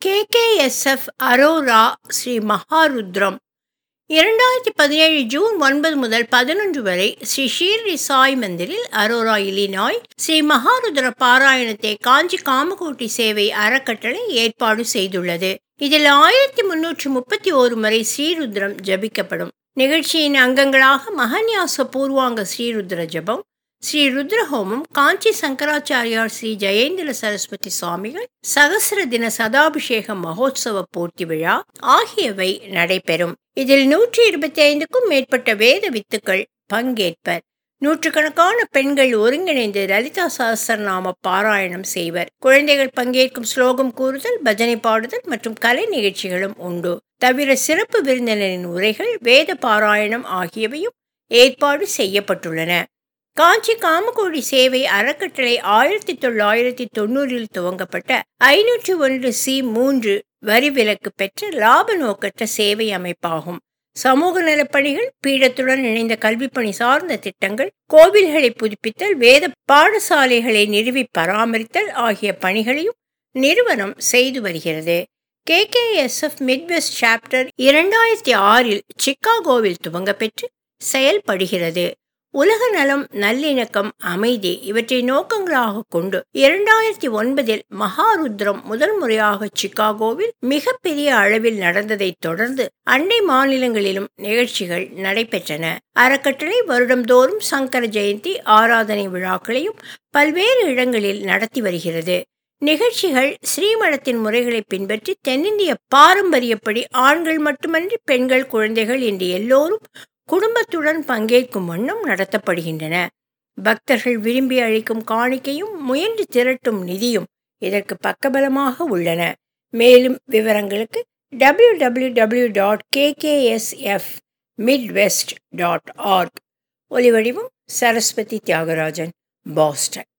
கேகேஎஸ்எஃப் Aurora Shri Maharudram 2017 June 9 முதல் 11 வரை ஸ்ரீ ஷீர்டி சாய் மந்திரில் அரோரா இலினாய் ஸ்ரீ மகாருத்ர பாராயணத்தை காஞ்சி காமகோட்டி சேவை அறக்கட்டளை ஏற்பாடு செய்துள்ளது. இதில் 1331 முறை ஸ்ரீருத்ரம் ஜபிக்கப்படும். நிகழ்ச்சியின் அங்கங்களாக மகன்யாச பூர்வாங்க ஸ்ரீருத்ர ஜபம், ஸ்ரீ ருத்ரஹோமம், காஞ்சி சங்கராச்சாரியார் ஸ்ரீ ஜெயேந்திர சரஸ்வதி சுவாமிகள் சகசிர தின சதாபிஷேக மகோத்சவ போட்டி விழா ஆகியவை நடைபெறும். இதில் 125க்கும் மேற்பட்ட வேத வித்துக்கள் பங்கேற்பர். நூற்றுக்கணக்கான பெண்கள் ஒருங்கிணைந்து லலிதா சஹஸ்ரநாம பாராயணம் செய்வர். குழந்தைகள் பங்கேற்கும் ஸ்லோகம் கூறுதல், பஜனை பாடுதல் மற்றும் கலை நிகழ்ச்சிகளும் உண்டு. தவிர சிறப்பு விருந்தினரின் உரைகள், வேத பாராயணம் ஆகியவையும் ஏற்பாடு செய்யப்பட்டுள்ளன. காஞ்சி காமகோடி சேவை அறக்கட்டளை 1990 துவங்கப்பட்ட 501(c)(3) வரி விலக்கு பெற்ற லாப நோக்கற்ற சேவை அமைப்பாகும். சமூக நலப்பணிகள், பீடத்துடன் இணைந்த கல்விப்பணி சார்ந்த திட்டங்கள், கோவில்களை புதுப்பித்தல், வேத பாடசாலைகளை நிறுவி பராமரித்தல் ஆகிய பணிகளையும் நிறுவனம் செய்து வருகிறது. கேகேஎஸ்எஃப் மிட்வெஸ்ட் சாப்டர் 2006 சிக்காகோவில் துவங்கப்பெற்று செயல்படுகிறது. உலக நலம், நல்லிணக்கம், அமைதி இவற்றை நோக்கங்களாக கொண்டு 2009 மகாருத்ரம் முதல் முறையாக சிக்காகோவில் மிகப்பெரிய அளவில் நடந்ததை தொடர்ந்து அண்டை மாநிலங்களிலும் நிகழ்ச்சிகள் நடைபெற்றன. அறக்கட்டளை வருடந்தோறும் சங்கர ஜெயந்தி ஆராதனை விழாக்களையும் பல்வேறு இடங்களில் நடத்தி வருகிறது. நிகழ்ச்சிகள் ஸ்ரீமடத்தின் முறைகளை பின்பற்றி தென்னிந்திய பாரம்பரியப்படி ஆண்கள் மட்டுமன்றி பெண்கள், குழந்தைகள் என்று எல்லோரும் குடும்பத்துடன் பங்கேற்கும் வண்ணம் நடத்தப்படுகின்றன. பக்தர்கள் விரும்பி அளிக்கும் காணிக்கையும் முயன்று திரட்டும் நிதியும் இதற்கு பக்கபலமாக உள்ளன. மேலும் விவரங்களுக்கு www.kksfmidwest.org. ஒலிவடிவம் சரஸ்வதி தியாகராஜன், பாஸ்டன்.